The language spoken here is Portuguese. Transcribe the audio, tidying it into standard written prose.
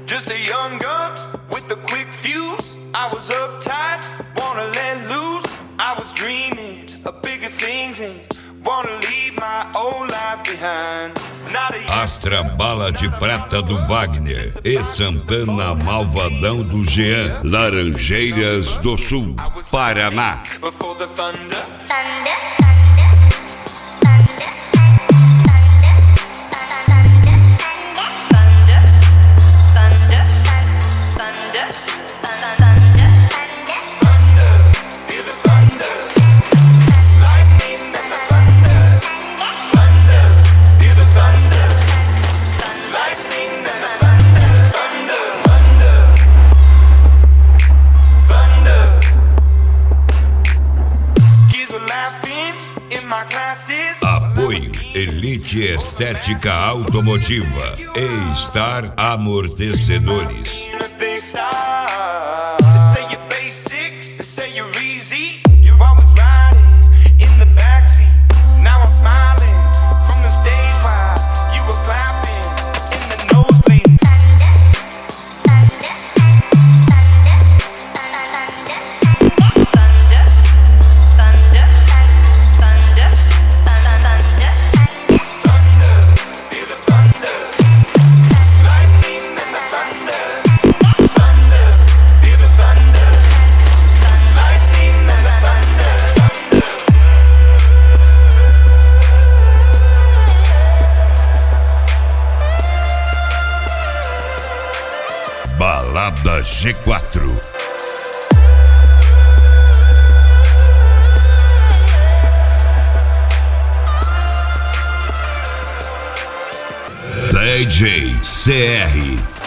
Just a young gun with a quick fuse. I was uptight, wanna let loose. I was dreaming of bigger things and wanna leave my old life behind. Astra Bala de Prata do Wagner e Santana Malvadão do Jean, Laranjeiras do Sul, Paraná. Apoio Elite Estética Automotiva e Star Amortecedores. Balada G4. DJ CR.